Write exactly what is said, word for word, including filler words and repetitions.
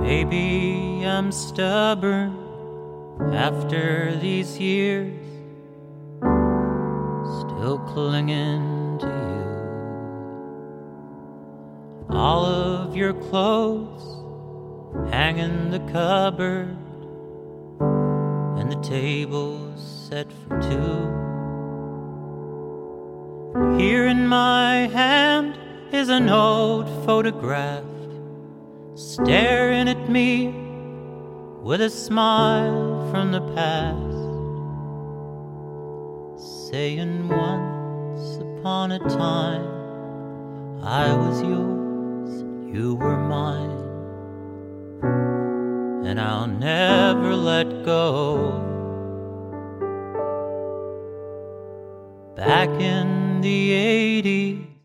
Maybe I'm stubborn after these years, still clinging to you. All of your clothes hang in the cupboard, and the table's set for two. Here in my hand is an old photograph, staring at me with a smile from the past, saying once upon a time I was yours, you were mine, and I'll never let go. Back in the eighties,